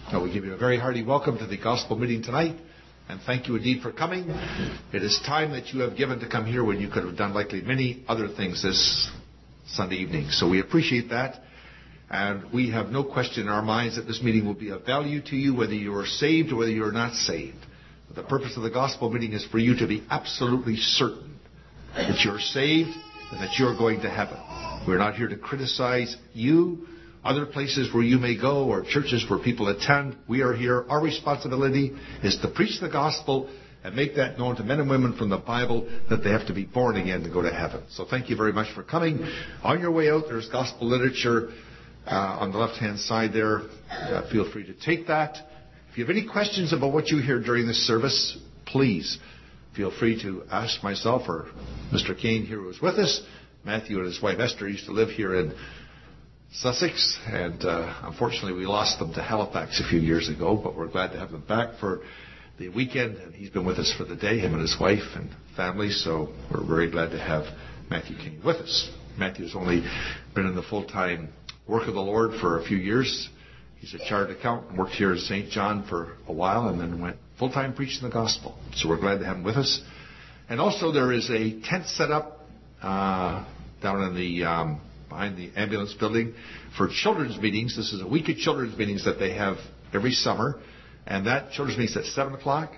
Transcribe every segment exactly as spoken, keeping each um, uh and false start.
Now, we give you a very hearty welcome to the gospel meeting tonight, and thank you indeed for coming. It is time that you have given to come here when you could have done likely many other things this Sunday evening. So we appreciate that, and we have no question in our minds that this meeting will be of value to you, whether you are saved or whether you are not saved. The purpose of the gospel meeting is for you to be absolutely certain that you're saved and that you're going to heaven. We're not here to criticize you, other places where you may go, or churches where people attend. We are here. Our responsibility is to preach the gospel and make that known to men and women from the Bible that they have to be born again to go to heaven. So thank you very much for coming. On your way out, there's gospel literature uh, on the left-hand side there. Uh, feel free to take that. If you have any questions about what you hear during this service, please feel free to ask myself or Mister Kane here who is with us. Matthew and his wife Esther used to live here in Sussex, and uh, unfortunately we lost them to Halifax a few years ago, but we're glad to have them back for the weekend, and he's been with us for the day, him and his wife and family, so we're very glad to have Matthew King with us. Matthew's only been in the full-time work of the Lord for a few years. He's a chartered accountant, worked here at Saint John for a while, and then went full-time preaching the gospel. So we're glad to have him with us. And also there is a tent set up uh, down in the um, behind the ambulance building for children's meetings. This is a week of children's meetings that they have every summer. And that children's meeting is at seven o'clock.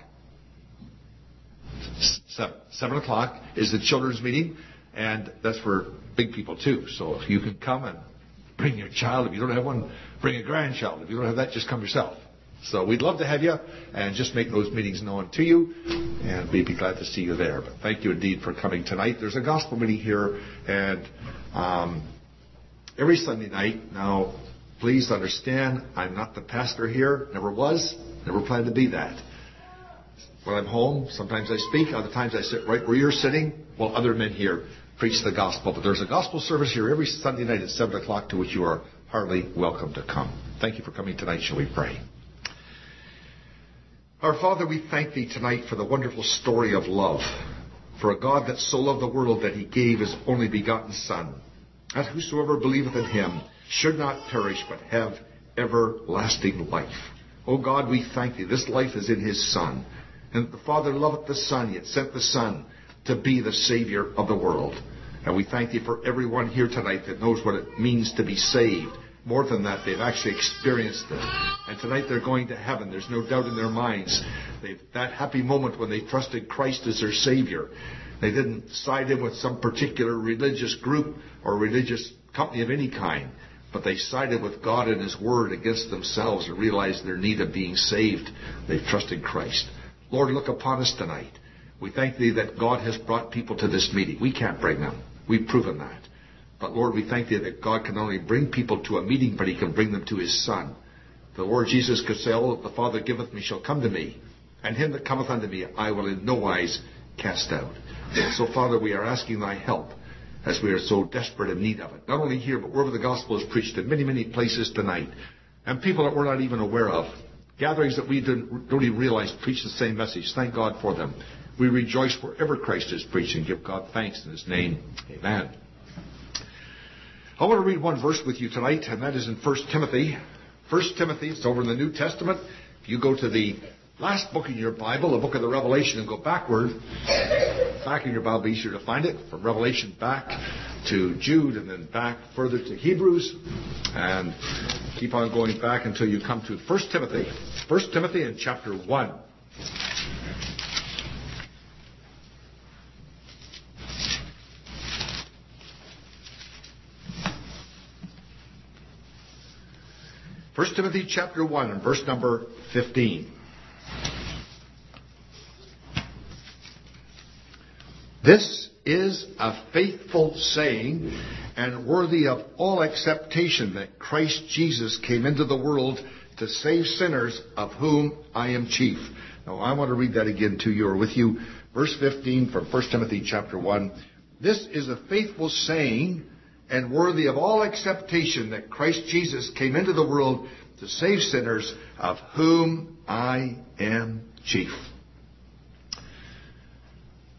Seven, seven o'clock is the children's meeting. And that's for big people too. So if you can come and bring your child. If you don't have one, bring a grandchild. If you don't have that, just come yourself. So we'd love to have you and just make those meetings known to you. And we'd be glad to see you there. But thank you indeed for coming tonight. There's a gospel meeting here. And um, every Sunday night, now, please understand, I'm not the pastor here, never was, never plan to be that. When I'm home, sometimes I speak, other times I sit right where you're sitting, while other men here preach the gospel. But there's a gospel service here every Sunday night at seven o'clock to which you are heartily welcome to come. Thank you for coming tonight. Shall we pray? Our Father, we thank Thee tonight for the wonderful story of love, for a God that so loved the world that He gave His only begotten Son, that whosoever believeth in Him should not perish but have everlasting life. O God, we thank Thee. This life is in His Son. And the Father loveth the Son, yet sent the Son to be the Savior of the world. And we thank Thee for everyone here tonight that knows what it means to be saved. More than that, they've actually experienced it. And tonight they're going to heaven. There's no doubt in their minds. They've that happy moment when they trusted Christ as their Savior. They didn't side in with some particular religious group or religious company of any kind. But they sided with God and His Word against themselves and realized their need of being saved. They've trusted Christ. Lord, look upon us tonight. We thank Thee that God has brought people to this meeting. We can't bring them. We've proven that. But Lord, we thank Thee that God can not only bring people to a meeting, but He can bring them to His Son. The Lord Jesus could say, all that the Father giveth me shall come to me, and him that cometh unto me I will in no wise cast out. So, Father, we are asking Thy help as we are so desperate in need of it. Not only here, but wherever the gospel is preached in many, many places tonight. And people that we're not even aware of. Gatherings that we don't, don't even realize preach the same message. Thank God for them. We rejoice wherever Christ is preached and give God thanks in His name. Amen. I want to read one verse with you tonight, and that is in First Timothy. First Timothy, it's over in the New Testament. If you go to the last book in your Bible, the book of the Revelation, and go backward, back in your Bible, easier to find it, from Revelation back to Jude, and then back further to Hebrews, and keep on going back until you come to First Timothy. First Timothy in chapter one. First Timothy chapter one and verse number fifteen. This is a faithful saying and worthy of all acceptation that Christ Jesus came into the world to save sinners, of whom I am chief. Now I want to read that again to you or with you. Verse fifteen from First Timothy chapter one. This is a faithful saying and worthy of all acceptation that Christ Jesus came into the world to save sinners, of whom I am chief.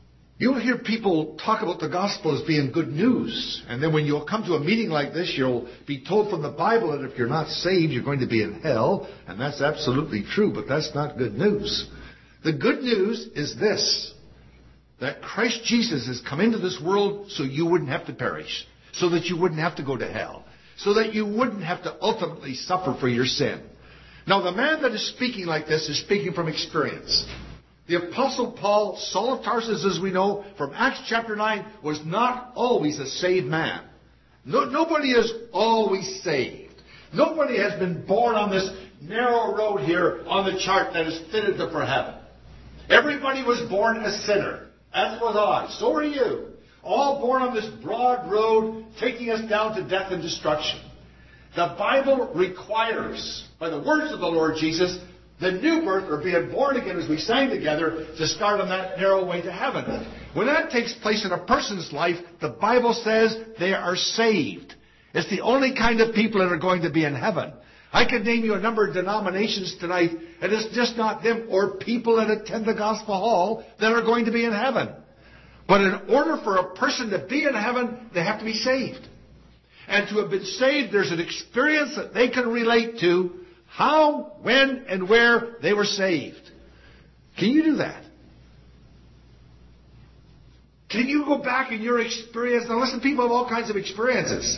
You'll hear people talk about the gospel as being good news. And then when you'll come to a meeting like this, you'll be told from the Bible that if you're not saved, you're going to be in hell. And that's absolutely true, but that's not good news. The good news is this, that Christ Jesus has come into this world so you wouldn't have to perish, so that you wouldn't have to go to hell, so that you wouldn't have to ultimately suffer for your sin. Now, the man that is speaking like this is speaking from experience. The Apostle Paul, Saul of Tarsus, as we know from Acts chapter nine, was not always a saved man. No, nobody is always saved. Nobody has been born on this narrow road here on the chart that is fitted to for heaven. Everybody was born a sinner. As was I. So are you. All born on this broad road taking us down to death and destruction. The Bible requires, by the words of the Lord Jesus, the new birth, or being born again, as we sang together, to start on that narrow way to heaven. When that takes place in a person's life, the Bible says they are saved. It's the only kind of people that are going to be in heaven. I could name you a number of denominations tonight, and it's just not them or people that attend the Gospel Hall that are going to be in heaven. But in order for a person to be in heaven, they have to be saved. And to have been saved, there's an experience that they can relate to, how, when, and where they were saved. Can you do that? Can you go back in your experience? Now listen, people have all kinds of experiences.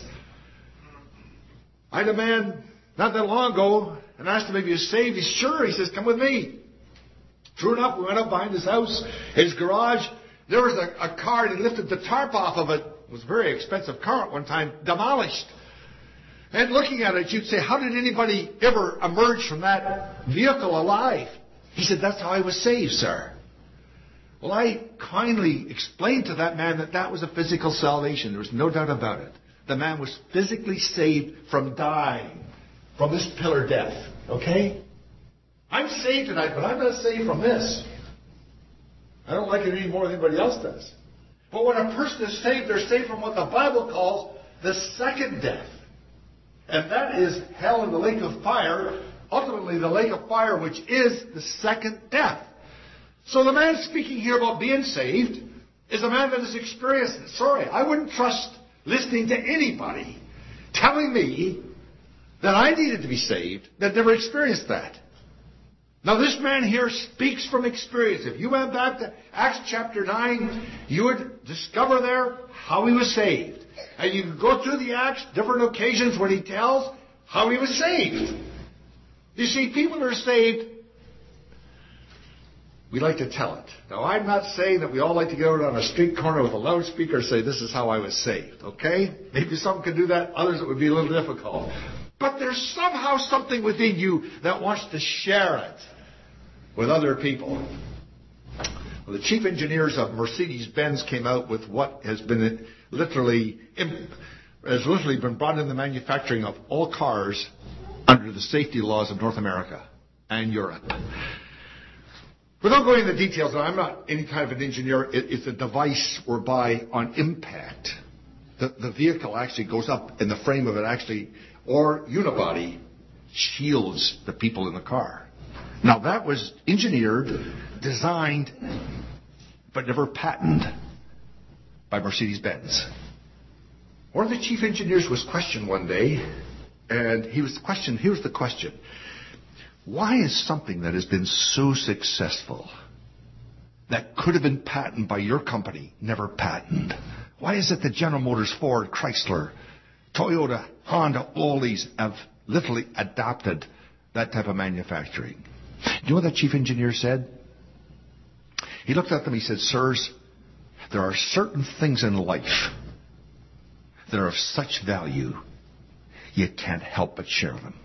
I had a man not that long ago and asked him if he was saved. He's sure. He says, come with me. True enough, we went up behind his house, his garage. There was a, a car, and he lifted the tarp off of it. It was a very expensive car at one time, demolished. And looking at it, you'd say, how did anybody ever emerge from that vehicle alive? He said, that's how I was saved, sir. Well, I kindly explained to that man that that was a physical salvation. There was no doubt about it. The man was physically saved from dying, from this pillar death. Okay? I'm saved tonight, but I'm not saved from this. I don't like it any more than anybody else does. But when a person is saved, they're saved from what the Bible calls the second death. And that is hell and the lake of fire, ultimately the lake of fire, which is the second death. So the man speaking here about being saved is a man that has experienced it. Sorry, I wouldn't trust listening to anybody telling me that I needed to be saved that never experienced that. Now this man here speaks from experience. If you went back to Acts chapter nine, you would discover there how he was saved. And you can go through the Acts, different occasions when he tells how he was saved. You see, people are saved, we like to tell it. Now, I'm not saying that we all like to go out on a street corner with a loudspeaker and say, this is how I was saved, okay? Maybe some could do that, others it would be a little difficult. But there's somehow something within you that wants to share it with other people. Well, the chief engineers of Mercedes-Benz came out with what has been literally has literally been brought in the manufacturing of all cars under the safety laws of North America and Europe. Without going into the details, I'm not any kind of an engineer. It, it's a device whereby on impact, the, the vehicle actually goes up and the frame of it actually, or unibody, shields the people in the car. Now that was engineered, designed, but never patented by Mercedes-Benz. One of the chief engineers was questioned one day, and he was questioned, here's the question. Why is something that has been so successful, that could have been patented by your company, never patented? Why is it that General Motors, Ford, Chrysler, Toyota, Honda, all these have literally adopted that type of manufacturing? Do you know what that chief engineer said? He looked at them, he said, sirs, there are certain things in life that are of such value, you can't help but share them.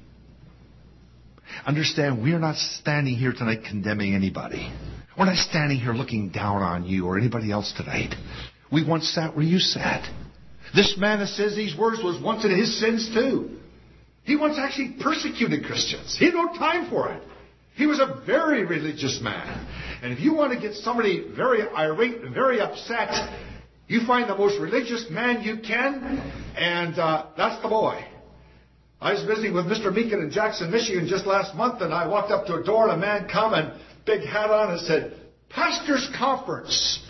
Understand, we are not standing here tonight condemning anybody. We're not standing here looking down on you or anybody else tonight. We once sat where you sat. This man that says these words was once in his sins too. He once actually persecuted Christians. He had no time for it. He was a very religious man. And if you want to get somebody very irate and very upset, you find the most religious man you can, and uh, that's the boy. I was visiting with Mister Meekin in Jackson, Michigan just last month, and I walked up to a door and a man come and big hat on and said, Pastor's Conference.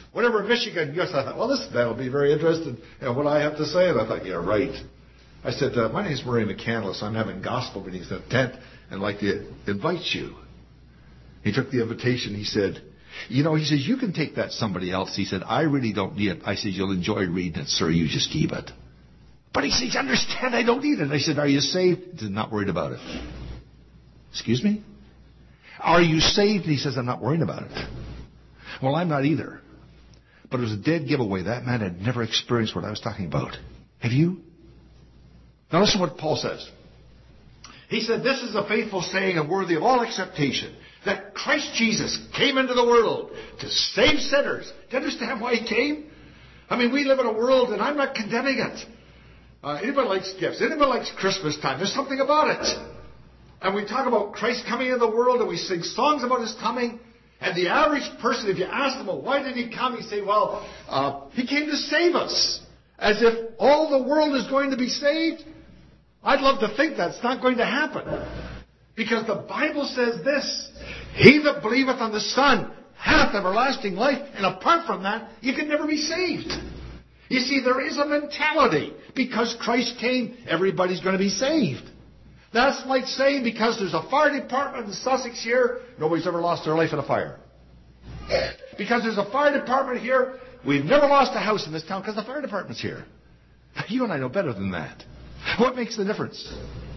whatever, Michigan. Yes, I thought, well, this man will be very interested in what I have to say. And I thought, yeah, right. I said, uh, my name is Murray McCandless. I'm having gospel meetings in a tent and I'd like to invite you. He took the invitation. He said, you know, he says, you can take that somebody else. He said, I really don't need it. I said, you'll enjoy reading it, sir. You just keep it. But he says, understand, I don't need it. I said, are you saved? He said, not worried about it. Excuse me? Are you saved? He says, I'm not worried about it. Well, I'm not either. But it was a dead giveaway. That man had never experienced what I was talking about. Have you? Now listen to what Paul says. He said, this is a faithful saying and worthy of all acceptation, that Christ Jesus came into the world to save sinners. Do you understand why he came? I mean, we live in a world, and I'm not condemning it. Uh, anybody likes gifts. Anybody likes Christmas time. There's something about it. And we talk about Christ coming into the world, and we sing songs about his coming. And the average person, if you ask them, well, why did he come? He say, well, uh, he came to save us. As if all the world is going to be saved. I'd love to think that's not going to happen. Because the Bible says this, he that believeth on the Son hath everlasting life, and apart from that, you can never be saved. You see, there is a mentality. Because Christ came, everybody's going to be saved. That's like saying because there's a fire department in Sussex here, nobody's ever lost their life in a fire. Because there's a fire department here, we've never lost a house in this town because the fire department's here. You and I know better than that. What makes the difference?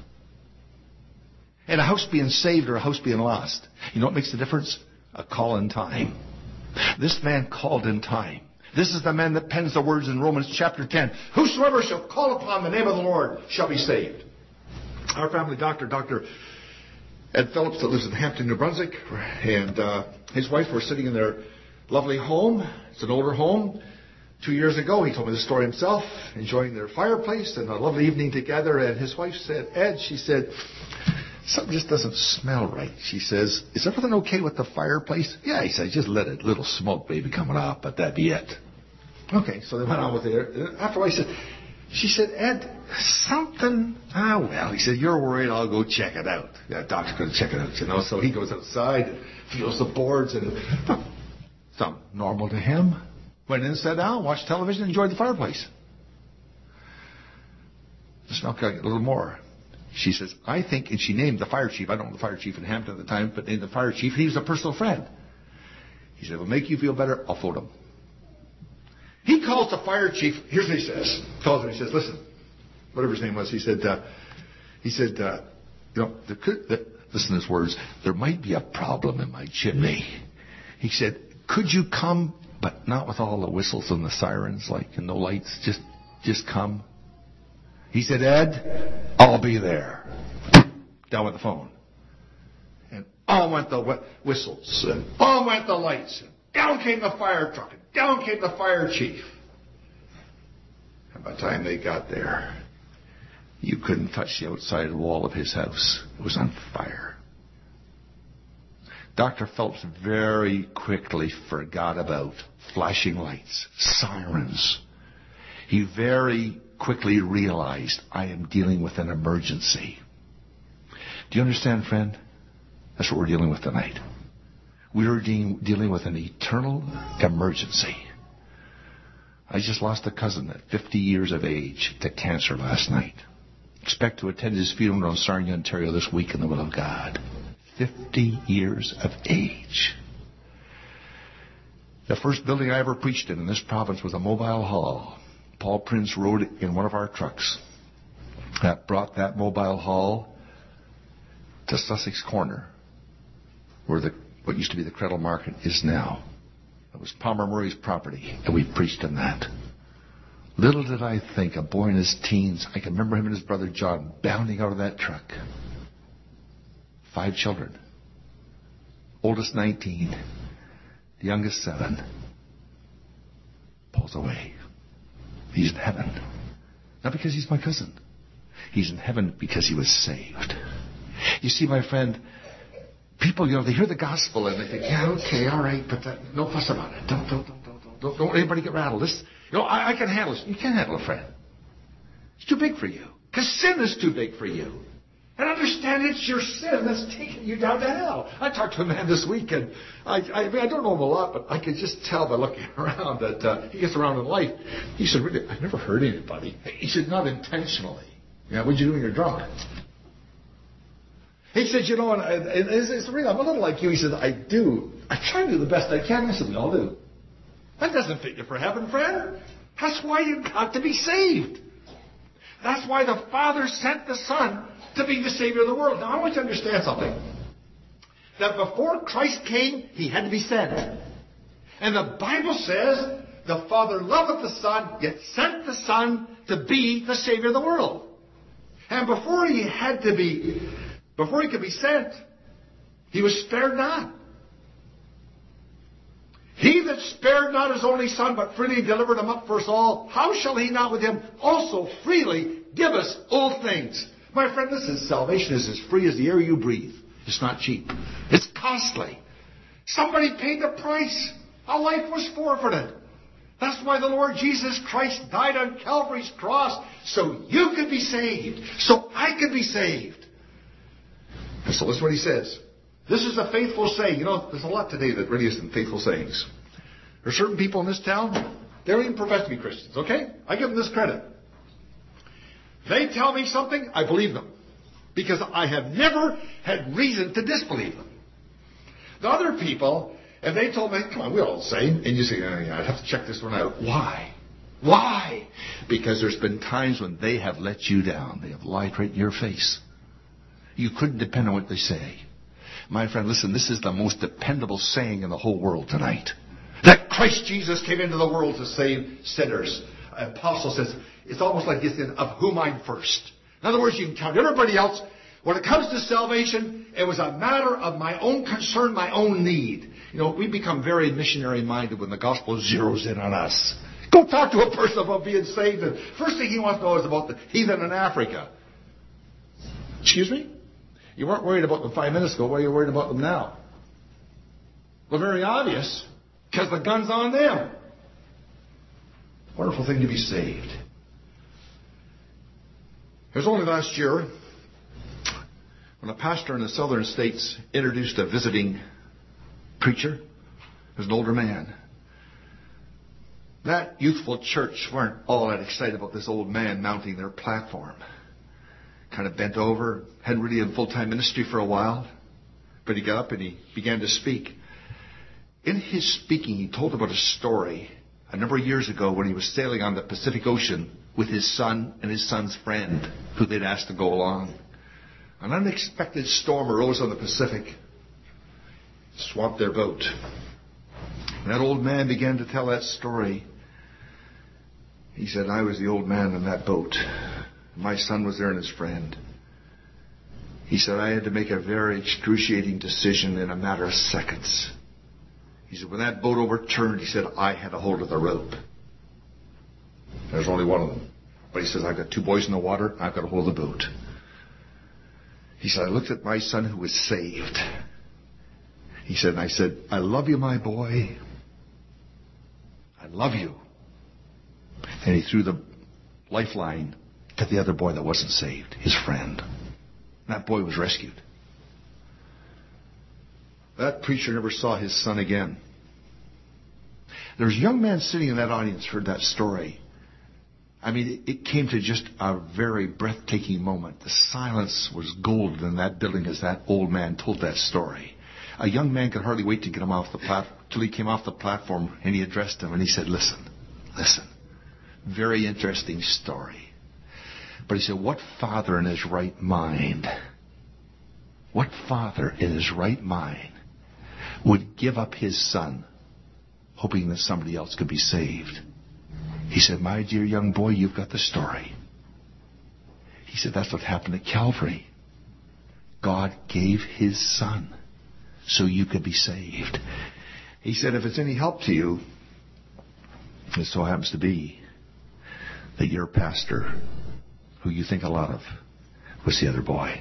And a house being saved or a house being lost. You know what makes the difference? A call in time. This man called in time. This is the man that pens the words in Romans chapter ten. Whosoever shall call upon the name of the Lord shall be saved. Our family doctor, Doctor Ed Phillips, that lives in Hampton, New Brunswick, and uh, his wife were sitting in their lovely home. It's an older home. Two years ago, he told me the story himself, enjoying their fireplace and a lovely evening together. And his wife said, Ed, she said, something just doesn't smell right. She says, is everything okay with the fireplace? Yeah, he said, just let a little smoke maybe coming out, but that'd be it. Okay, so they went on with it. After a while, he said, she said, Ed, something, ah, well, he said, you're worried, I'll go check it out. Yeah, doctor's going to check it out, you know. So he goes outside and feels the boards, and something normal to him. Went in, sat down, watched television, enjoyed the fireplace. The smell got a little more. She says, I think, and she named the fire chief. I don't know the fire chief in Hampton at the time, but named the fire chief. He was a personal friend. He said, if it'll make you feel better, I'll phone him. He calls the fire chief. Here's what he says. Calls him. He says, listen, whatever his name was. He said, uh, he said, uh, you know, there could, the, listen to his words. There might be a problem in my chimney. He said, could you come, but not with all the whistles and the sirens, like, and no lights. Just, just come. He said, Ed, I'll be there. Down with the phone. And on went the wh- whistles, and on went the lights, and down came the fire truck, and down came the fire chief. And by the time they got there, you couldn't touch the outside wall of his house. It was on fire. Doctor Phelps very quickly forgot about flashing lights, sirens. He very quickly realized, I am dealing with an emergency. Do you understand, friend? That's what we're dealing with tonight. We are de- dealing with an eternal emergency. I just lost a cousin at fifty years of age to cancer last night. Expect to attend his funeral in Sarnia, Ontario this week in the will of God. fifty years of age. The first building I ever preached in in this province was a mobile hall. Paul Prince rode in one of our trucks that brought that mobile hall to Sussex Corner, where the what used to be the Credle Market is now. It was Palmer Murray's property, and we preached in that. Little did I think, a boy in his teens, I can remember him and his brother John bounding out of that truck. Five children. Oldest nineteen. The youngest seven. Paul's away. He's in heaven. Not because he's my cousin. He's in heaven because he was saved. You see, my friend, people, you know, they hear the gospel and they think, yeah, okay, all right, but that, no fuss about it. Don't, don't, don't, don't, don't, don't, don't anybody get rattled. This, you know, I, I can handle it. You can't handle a friend. It's too big for you. Because sin is too big for you. And understand it's your sin that's taking you down to hell. I talked to a man this week, and I, I, I mean, I don't know him a lot, but I could just tell by looking around that uh, he gets around in life. He said, really, I've never hurt anybody. He said, not intentionally. Yeah, what'd you do when you're drunk? He said, you know, and, and it's, it's real. I'm a little like you. He said, I do. I try to do the best I can. I said, we all do. That doesn't fit you for heaven, friend. That's why you've got to be saved. That's why the Father sent the Son to be the Savior of the world. Now, I want you to understand something. That before Christ came, He had to be sent. And the Bible says, the Father loveth the Son, yet sent the Son to be the Savior of the world. And before He had to be, before He could be sent, He was spared not. He that spared not His only Son, but freely delivered Him up for us all, how shall He not with Him also freely give us all things? My friend, listen, salvation is as free as the air you breathe. It's not cheap. It's costly. Somebody paid the price. A life was forfeited. That's why the Lord Jesus Christ died on Calvary's cross, so you could be saved, so I could be saved. And so listen what He says. This is a faithful saying. You know, there's a lot today that really isn't faithful sayings. There are certain people in this town, they don't even profess to be Christians, okay? I give them this credit. They tell me something, I believe them. Because I have never had reason to disbelieve them. The other people, if they told me, come on, we're all the same. And you say, oh, yeah, I'd have to check this one out. Why? Why? Because there's been times when they have let you down. They have lied right in your face. You couldn't depend on what they say. My friend, listen, this is the most dependable saying in the whole world tonight. That Christ Jesus came into the world to save sinners. Apostle says, it's almost like this, of whom I'm first. In other words, you can count everybody else. When it comes to salvation, it was a matter of my own concern, my own need. You know, we become very missionary-minded when the gospel zeroes in on us. Go talk to a person about being saved, and first thing he wants to know is about the heathen in Africa. Excuse me? You weren't worried about them five minutes ago. Why are you worried about them now? Well, very obvious, because the gun's on them. Wonderful thing to be saved. It was only last year when a pastor in the southern states introduced a visiting preacher. He was an older man. That youthful church weren't all that excited about this old man mounting their platform. Kind of bent over, hadn't really in full-time ministry for a while. But he got up and he began to speak. In his speaking, he told about a story a number of years ago when he was sailing on the Pacific Ocean with his son and his son's friend, who they'd asked to go along. An unexpected storm arose on the Pacific, swamped their boat. And that old man began to tell that story. He said, I was the old man in that boat. My son was there and his friend. He said, I had to make a very excruciating decision in a matter of seconds. He said, when that boat overturned, he said, I had a hold of the rope. There's only one of them. But he says, I've got two boys in the water, I've got a hold of the boat. He said, I looked at my son who was saved. He said, and I said, I love you, my boy. I love you. And he threw the lifeline to the other boy that wasn't saved, his friend. That boy was rescued. That preacher never saw his son again. There was a young man sitting in that audience who heard that story. I mean, it came to just a very breathtaking moment. The silence was golden in that building as that old man told that story. A young man could hardly wait to get him off the platform, till he came off the platform and he addressed him and he said, listen, listen, very interesting story. But he said, what father in his right mind, what father in his right mind would give up his son hoping that somebody else could be saved? He said, my dear young boy, you've got the story. He said, that's what happened at Calvary. God gave his son so you could be saved. He said, if it's any help to you, it so happens to be that your pastor, who you think a lot of, was the other boy.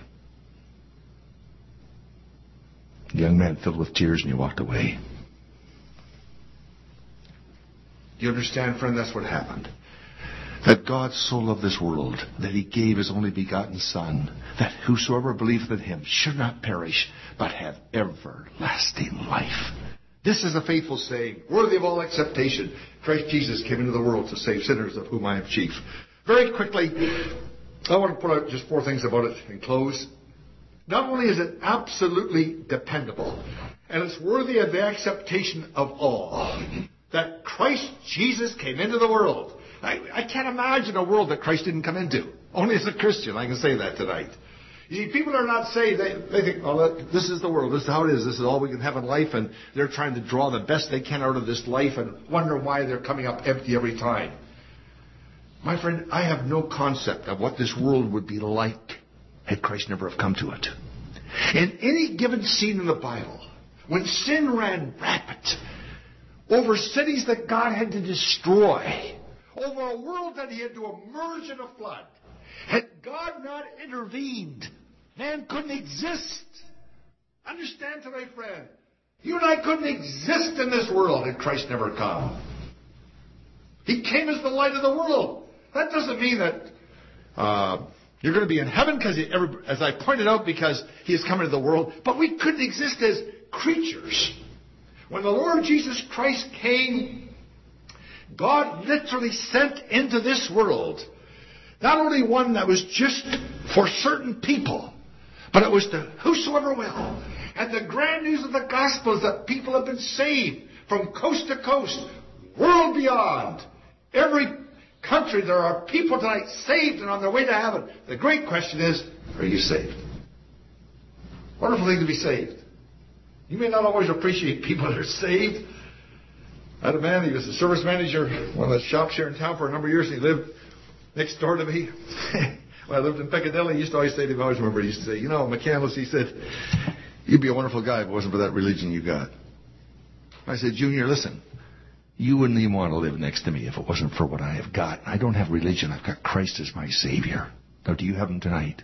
The young man filled with tears and he walked away. Do you understand, friend? That's what happened. That God so loved this world, that he gave his only begotten Son, that whosoever believeth in him should not perish, but have everlasting life. This is a faithful saying, worthy of all acceptation. Christ Jesus came into the world to save sinners, of whom I am chief. Very quickly, I want to put out just four things about it and close. Not only is it absolutely dependable, and it's worthy of the acceptation of all, that Christ Jesus came into the world. I, I can't imagine a world that Christ didn't come into. Only as a Christian I can say that tonight. You see, people are not saved. They, they think, oh, this is the world. This is how it is. This is all we can have in life. And they're trying to draw the best they can out of this life and wonder why they're coming up empty every time. My friend, I have no concept of what this world would be like had Christ never have come to it. In any given scene in the Bible, when sin ran rampant over cities that God had to destroy, over a world that he had to immerse in a flood, had God not intervened, man couldn't exist. Understand today, friend, you and I couldn't exist in this world had Christ never come. He came as the light of the world. That doesn't mean that uh, you're going to be in heaven, because, as I pointed out, because he has come into the world. But we couldn't exist as creatures. When the Lord Jesus Christ came, God literally sent into this world not only one that was just for certain people, but it was to whosoever will. And the grand news of the gospel is that people have been saved from coast to coast, world beyond. Every country, there are people tonight saved and on their way to heaven. The great question is, are you saved? Wonderful thing to be saved. You may not always appreciate people that are saved. I had a man, he was the service manager, one of the shops here in town for a number of years, and he lived next door to me. When I lived in Piccadilly, he used to always say to me, I always remember, he used to say, you know, McCandless, he said, you'd be a wonderful guy if it wasn't for that religion you got. I said, Junior, listen, you wouldn't even want to live next to me if it wasn't for what I have got. I don't have religion. I've got Christ as my Savior. Now, do you have him tonight?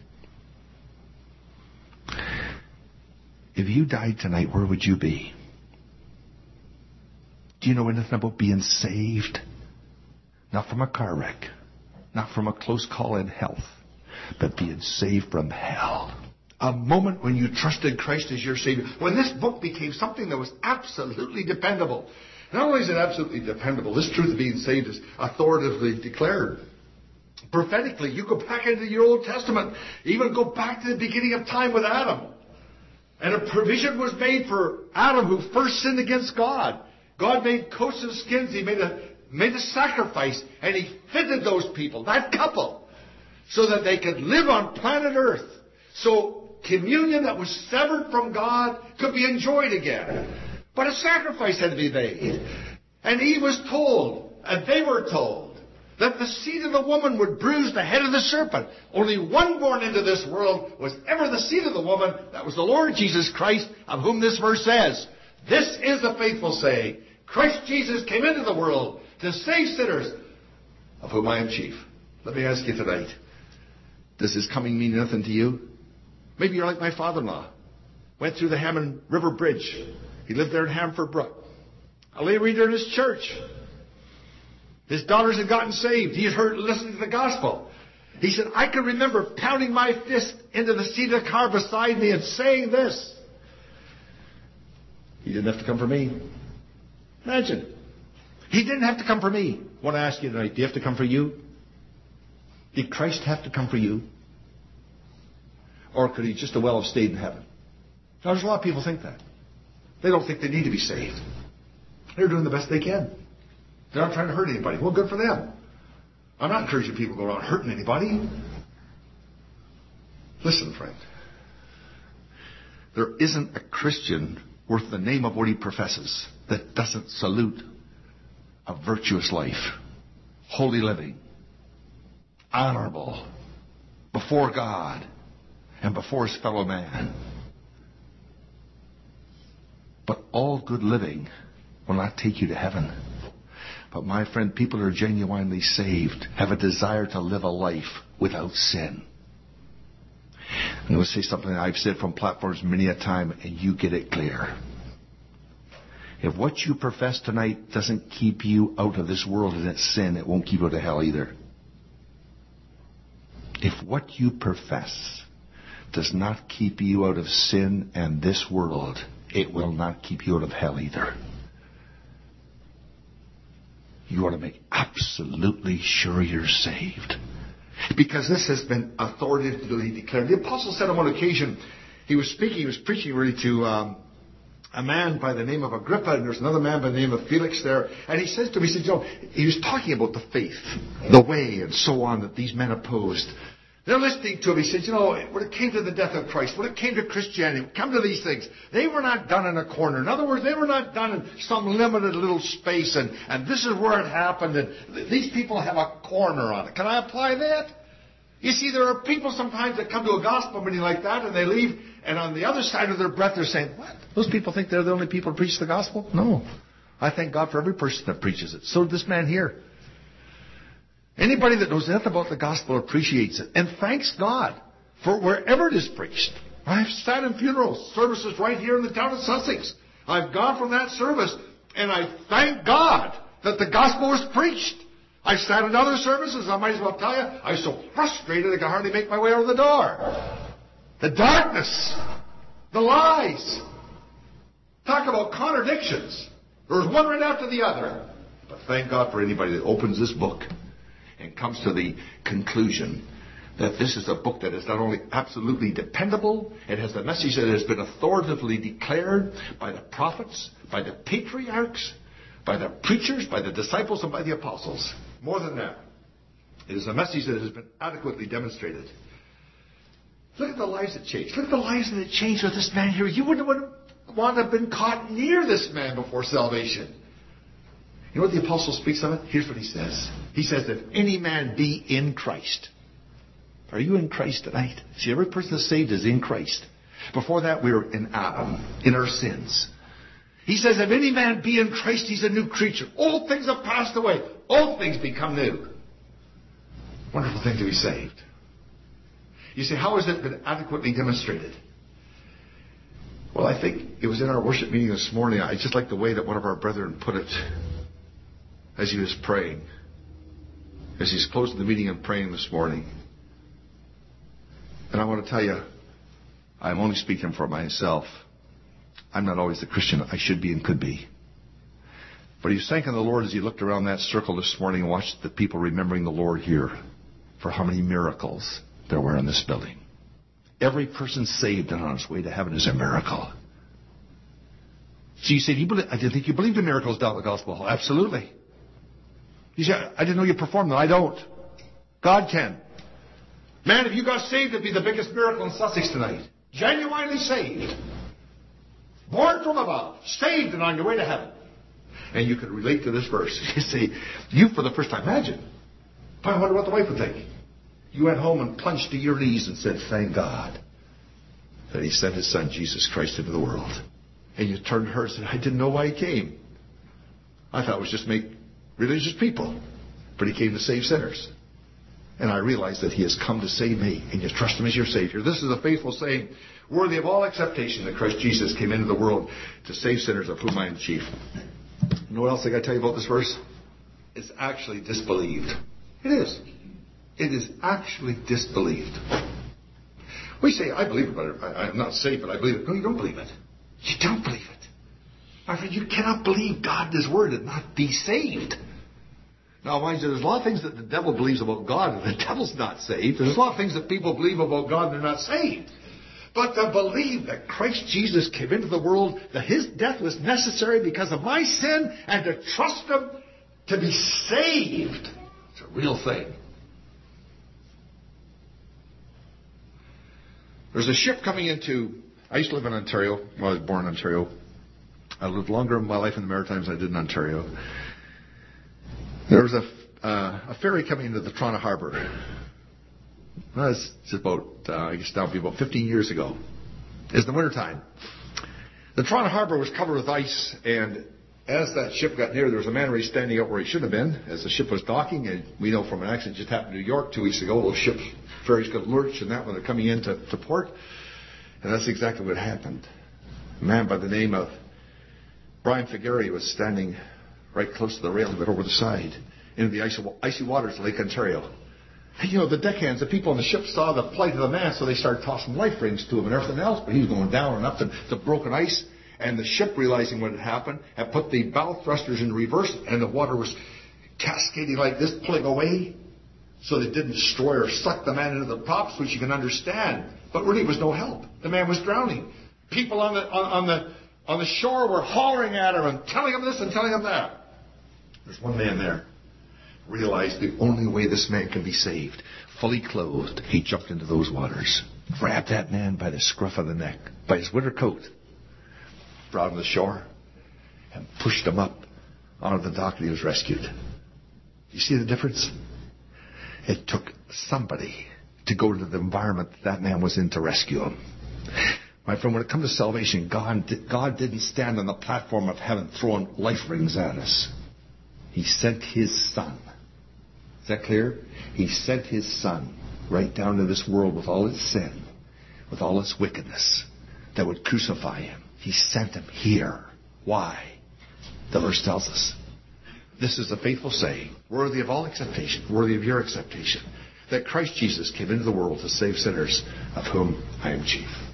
If you died tonight, where would you be? Do you know anything about being saved? Not from a car wreck, not from a close call in health, but being saved from hell. A moment when you trusted Christ as your Savior. When this book became something that was absolutely dependable. Not only is it absolutely dependable, this truth of being saved is authoritatively declared. Prophetically, you go back into your Old Testament, even go back to the beginning of time with Adam. And a provision was made for Adam, who first sinned against God. God made coats of skins. He made a, made a sacrifice, and he fitted those people, that couple, so that they could live on planet Earth. So communion that was severed from God could be enjoyed again. But a sacrifice had to be made. And he was told, and they were told, that the seed of the woman would bruise the head of the serpent. Only one born into this world was ever the seed of the woman. That was the Lord Jesus Christ, of whom this verse says. This is the faithful saying. Christ Jesus came into the world to save sinners, of whom I am chief. Let me ask you tonight, does his coming mean nothing to you? Maybe you're like my father-in-law. Went through the Hammond River Bridge. He lived there in Hamford Brook. A lay reader in his church. His daughters had gotten saved. He had heard, listened to the gospel. He said, I can remember pounding my fist into the seat of the car beside me and saying this. He didn't have to come for me. Imagine. He didn't have to come for me. I want to ask you tonight, do you have to come for you? Did Christ have to come for you? Or could he just as well have stayed in heaven? Now, there's a lot of people think that. They don't think they need to be saved. They're doing the best they can. They're not trying to hurt anybody. Well, good for them. I'm not encouraging people to go around hurting anybody. Listen, friend. There isn't a Christian worth the name of what he professes that doesn't salute a virtuous life, holy living, honorable, before God and before his fellow man. But all good living will not take you to heaven. But my friend, people who are genuinely saved have a desire to live a life without sin. I'm going to say something I've said from platforms many a time, and you get it clear. If what you profess tonight doesn't keep you out of this world and its sin, it won't keep you out of hell either. If what you profess does not keep you out of sin and this world, it will not keep you out of hell either. You ought to make absolutely sure you're saved. Because this has been authoritatively declared. The apostle said on one occasion, he was speaking, he was preaching really to um, a man by the name of Agrippa, and there's another man by the name of Felix there. And he says to me, he said, you know, he was talking about the faith, the way, and so on that these men opposed. They're listening to him. He said, you know, when it came to the death of Christ, when it came to Christianity, come to these things, they were not done in a corner. In other words, they were not done in some limited little space, and, and this is where it happened, and these people have a corner on it. Can I apply that? You see, there are people sometimes that come to a gospel meeting like that, and they leave, and on the other side of their breath, they're saying, what? Those people think they're the only people who preach the gospel? No. I thank God for every person that preaches it. So did this man here. Anybody that knows anything about the gospel appreciates it. And thanks God for wherever it is preached. I've sat in funeral services right here in the town of Sussex. I've gone from that service, and I thank God that the gospel was preached. I've sat in other services, I might as well tell you, I was so frustrated I could hardly make my way out of the door. The darkness. The lies. Talk about contradictions. There's one right after the other. But thank God for anybody that opens this book and comes to the conclusion that this is a book that is not only absolutely dependable, it has the message that has been authoritatively declared by the prophets, by the patriarchs, by the preachers, by the disciples, and by the apostles. More than that, it is a message that has been adequately demonstrated. Look at the lives that changed. Look at the lives that changed with this man here. You wouldn't want to have been caught near this man before salvation. You know what the apostle speaks of it? Here's what he says. He says, if any man be in Christ. Are you in Christ tonight? See, every person that's saved is in Christ. Before that, we were in Adam, in our sins. He says, if any man be in Christ, he's a new creature. Old things have passed away. Old things become new. Wonderful thing to be saved. You say, how has it been adequately demonstrated? Well, I think it was in our worship meeting this morning. I just like the way that one of our brethren put it as he was praying. As he's closing the meeting and praying this morning. And I want to tell you, I'm only speaking for myself. I'm not always the Christian I should be and could be. But he was thanking the Lord as he looked around that circle this morning and watched the people remembering the Lord here for how many miracles there were in this building. Every person saved and on his way to heaven is a miracle. So you say, do you believe, I didn't think you believed in miracles down at the gospel hall. Absolutely. You say, I didn't know you performed them. I don't. God can. Man, if you got saved, it'd be the biggest miracle in Sussex tonight. Genuinely saved. Born from above. Saved and on your way to heaven. And you could relate to this verse. You say, you for the first time, imagine. I wonder what the wife would think. You went home and plunged to your knees and said, thank God that he sent his son, Jesus Christ, into the world. And you turned to her and said, I didn't know why he came. I thought it was just to make religious people. But he came to save sinners. And I realized that he has come to save me. And you trust him as your Savior. This is a faithful saying, worthy of all acceptation, that Christ Jesus came into the world to save sinners, of whom I am the chief. You know what else I got to tell you about this verse? It's actually disbelieved. It is. It is actually disbelieved. We say, I believe it, but I, I'm not saved, but I believe it. No, you don't believe it. You don't believe it. My friend, you cannot believe God and his word and not be saved. Now, mind you, there's a lot of things that the devil believes about God and the devil's not saved. There's a lot of things that people believe about God and they're not saved. But to believe that Christ Jesus came into the world, that his death was necessary because of my sin, and to trust him to be saved, it's a real thing. There's a ship coming into... I used to live in Ontario. Well, I was born in Ontario. I lived longer in my life in the Maritimes than I did in Ontario. There was a, uh, a ferry coming into the Toronto Harbour. Well, it's just about, uh, I guess that would be about fifteen years ago. It's the wintertime. The Toronto Harbour was covered with ice, and as that ship got near, there was a man already standing out where he should have been as the ship was docking. And we know from an accident that just happened in New York two weeks ago, those ships, ferries could lurch and that when they're coming into to port. And that's exactly what happened. A man by the name of Brian Figueroa was standing right close to the railing, but over the side, into the icy, icy waters of Lake Ontario. You know, the deckhands, the people on the ship saw the plight of the man, so they started tossing life rings to him and everything else. But he was going down and up to the broken ice. And the ship, realizing what had happened, had put the bow thrusters in reverse, and the water was cascading like this, pulling away, so that it didn't destroy or suck the man into the tops, which you can understand. But really, it was no help. The man was drowning. People on the on, on the on the shore were hollering at him and telling him this and telling him that. There's one man there. Realized the only way this man can be saved, fully clothed, he jumped into those waters, grabbed that man by the scruff of the neck, by his winter coat, brought him to the shore, and pushed him up onto the dock, and he was rescued. You see the difference? It took somebody to go to the environment that, that man was in to rescue him. My friend, when it comes to salvation, God, God didn't stand on the platform of heaven throwing life rings at us. He sent His Son. Is that clear? He sent His Son right down to this world with all its sin, with all its wickedness, that would crucify Him. He sent Him here. Why? The verse tells us. This is a faithful saying, worthy of all acceptation, worthy of your acceptation, that Christ Jesus came into the world to save sinners, of whom I am chief.